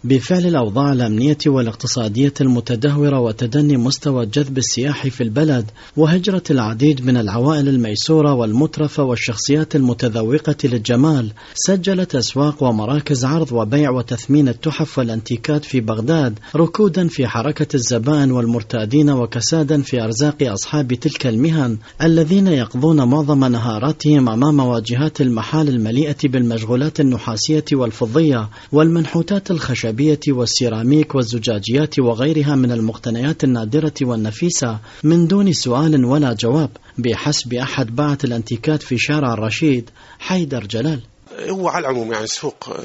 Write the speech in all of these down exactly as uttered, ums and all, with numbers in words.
بفعل الأوضاع الأمنية والاقتصادية المتدهورة وتدني مستوى الجذب السياحي في البلد وهجرة العديد من العوائل الميسورة والمترفة والشخصيات المتذوقة للجمال، سجلت أسواق ومراكز عرض وبيع وتثمين التحف والأنتيكات في بغداد ركودا في حركة الزبائن والمرتادين وكسادا في أرزاق أصحاب تلك المهن الذين يقضون معظم نهاراتهم أمام واجهات المحال المليئة بالمشغولات النحاسية والفضية والمنحوتات الخشبية والسيراميك والزجاجيات وغيرها من المقتنيات النادرة والنفيسة من دون سؤال ولا جواب، بحسب أحد باعة الأنتيكات في شارع الرشيد حيدر جلال. هو على العموم يعني سوق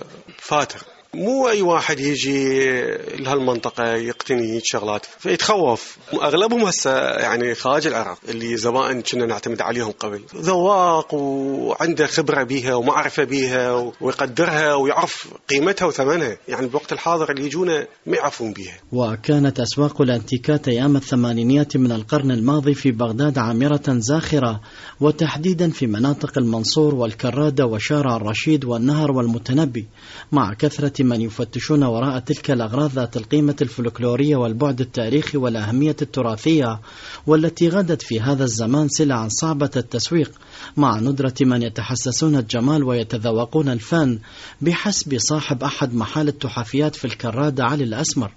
فاتر، مو أي واحد يجي لهالمنطقة يقتني شغلات فيتخوف. أغلبهم هسه يعني خارج العراق اللي زبائن كنا نعتمد عليهم قبل، ذواق وعنده خبرة بيها ومعرفة بيها ويقدرها ويعرف قيمتها وثمنها، يعني بوقت الحاضر اللي يجونا ما يعرفون بيها. وكانت أسواق الأنتيكات أيام الثمانينيات من القرن الماضي في بغداد عامرة زاخرة، وتحديدا في مناطق المنصور والكرادة وشارع الرشيد والنهر والمتنبي، مع كثرة من يفتشون وراء تلك الأغراض ذات القيمة الفلكلورية والبعد التاريخي والأهمية التراثية، والتي غدت في هذا الزمان سلعا صعبة التسويق، مع ندرة من يتحسسون الجمال ويتذوقون الفن، بحسب صاحب أحد محال التحفيات في الكرادة علي الأسمر.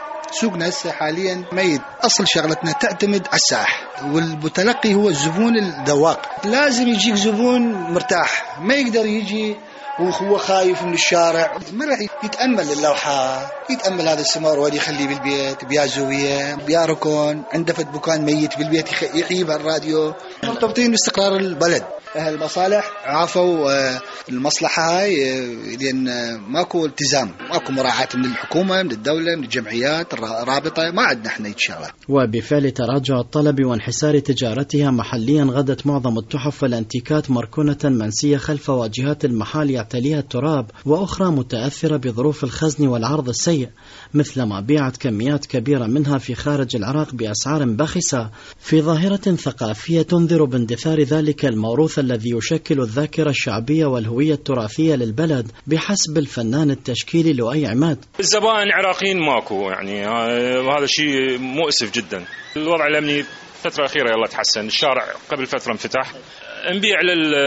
سوقنا هسه حاليا ميت، أصل شغلتنا تعتمد على السائح، والمتلقي هو الزبون الذواق. لازم يجيك زبون مرتاح، ما يقدر يجي وهو خايف من الشارع، ما راح يتأمل اللوحة، يتأمل هذا السمار وادي يخليه بالبيت، بيا زوية بيا ركون، عنده فد بكان ميت بالبيت يحيي الراديو. مرتبطين باستقرار البلد. أهل المصالح عافوا المصلحة هاي لأن ماكو التزام، ماكو مراعاة من الحكومة من الدولة من الجمعيات الرابطة، ما عندنا احنا شغلات. وبفعل تراجع الطلب وانحسار تجارتها محليا، غدت معظم التحف والأنتيكات مركونة منسية خلف واجهات المحال يعتليها التراب، وأخرى متأثرة بظروف الخزن والعرض السيء، مثلما بيعت كميات كبيرة منها في خارج العراق بأسعار بخسة، في ظاهرة ثقافية تنذر باندثار ذلك الموروث الذي يشكل الذاكرة الشعبية والهوية التراثية للبلد، بحسب الفنان التشكيلي لؤي عماد. الزبائن العراقيين ماكو، يعني هذا شيء مؤسف جدا. الوضع الأمني فترة أخيرة يلا تحسن، الشارع قبل فترة انفتح، نبيع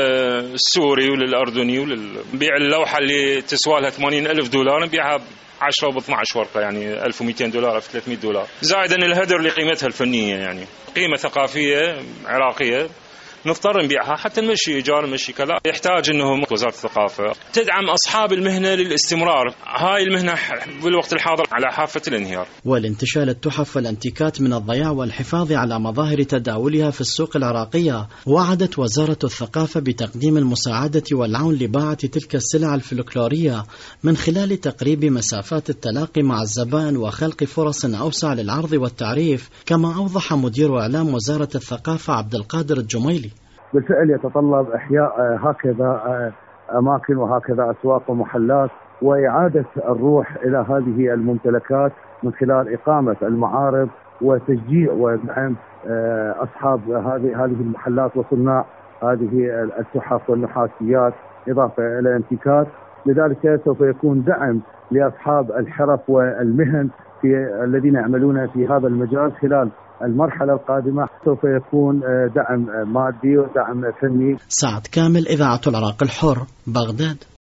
للسوري وللأردني ونبيع اللوحة اللي تسوالها ثمانين ألف دولار نبيعها عشرة وباثنى عشر ورقة، يعني ألف ومئتين دولار ألف وثلاثمئة دولار، زائدا الهدر لقيمتها الفنية، يعني قيمة ثقافية عراقية نضطر نبيعها حتى نمشي إيجار نمشي كذا. يحتاج أنه وزارة الثقافة تدعم أصحاب المهنة للاستمرار، هاي المهنة بالوقت الحاضر على حافة الانهيار. والانتشال التحف والانتيكات من الضياع والحفاظ على مظاهر تداولها في السوق العراقية، وعدت وزارة الثقافة بتقديم المساعدة والعون لباعة تلك السلع الفلكلورية من خلال تقريب مسافات التلاقي مع الزبائن وخلق فرص أوسع للعرض والتعريف، كما أوضح مدير إعلام وزارة الثقافة عبد القادر الجميلي. بالفعل يتطلب إحياء هكذا أماكن وهكذا أسواق ومحلات، وإعادة الروح إلى هذه الممتلكات من خلال إقامة المعارض وتشجيع ودعم أصحاب هذه هذه المحلات وصناع هذه التحف والنحاسيات إضافة إلى الأنتيكات. لذلك سوف يكون دعم لأصحاب الحرف والمهن في الذين يعملون في هذا المجال خلال المرحلة القادمة، سوف يكون دعم مادي ودعم فني. سعد كامل، إذاعة العراق الحر، بغداد.